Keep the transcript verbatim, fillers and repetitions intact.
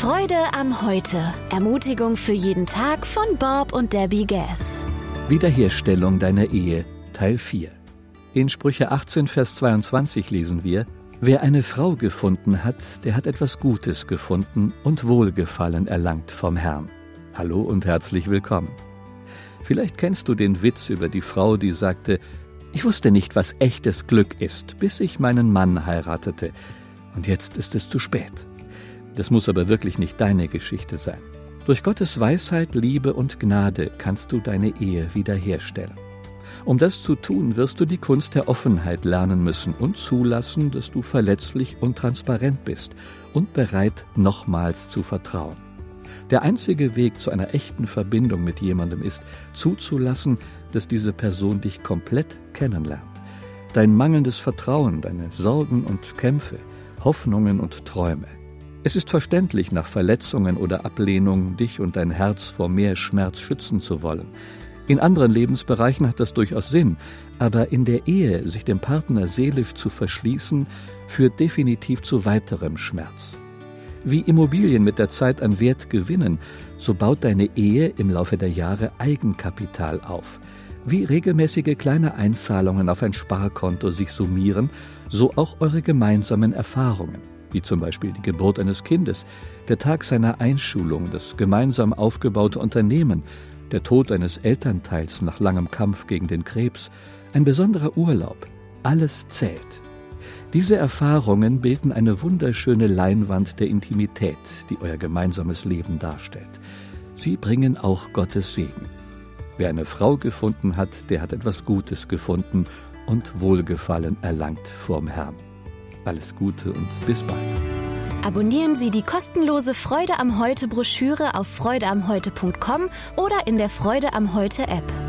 Freude am Heute. Ermutigung für jeden Tag von Bob und Debbie Gass. Wiederherstellung deiner Ehe, Teil vier. In Sprüche achtzehn, Vers zweiundzwanzig lesen wir: Wer eine Frau gefunden hat, der hat etwas Gutes gefunden und Wohlgefallen erlangt vom Herrn. Hallo und herzlich willkommen. Vielleicht kennst du den Witz über die Frau, die sagte: Ich wusste nicht, was echtes Glück ist, bis ich meinen Mann heiratete. Und jetzt ist es zu spät. Das muss aber wirklich nicht deine Geschichte sein. Durch Gottes Weisheit, Liebe und Gnade kannst du deine Ehe wiederherstellen. Um das zu tun, wirst du die Kunst der Offenheit lernen müssen und zulassen, dass du verletzlich und transparent bist und bereit, nochmals zu vertrauen. Der einzige Weg zu einer echten Verbindung mit jemandem ist, zuzulassen, dass diese Person dich komplett kennenlernt. Dein mangelndes Vertrauen, deine Sorgen und Kämpfe, Hoffnungen und Träume. Es ist verständlich, nach Verletzungen oder Ablehnung dich und dein Herz vor mehr Schmerz schützen zu wollen. In anderen Lebensbereichen hat das durchaus Sinn, aber in der Ehe sich dem Partner seelisch zu verschließen, führt definitiv zu weiterem Schmerz. Wie Immobilien mit der Zeit an Wert gewinnen, so baut deine Ehe im Laufe der Jahre Eigenkapital auf. Wie regelmäßige kleine Einzahlungen auf ein Sparkonto sich summieren, so auch eure gemeinsamen Erfahrungen. Wie zum Beispiel die Geburt eines Kindes, der Tag seiner Einschulung, das gemeinsam aufgebaute Unternehmen, der Tod eines Elternteils nach langem Kampf gegen den Krebs, ein besonderer Urlaub. Alles zählt. Diese Erfahrungen bilden eine wunderschöne Leinwand der Intimität, die euer gemeinsames Leben darstellt. Sie bringen auch Gottes Segen. Wer eine Frau gefunden hat, der hat etwas Gutes gefunden und Wohlgefallen erlangt vorm Herrn. Alles Gute und bis bald. Abonnieren Sie die kostenlose Freude am Heute Broschüre auf freude am heute punkt com oder in der Freude am Heute App.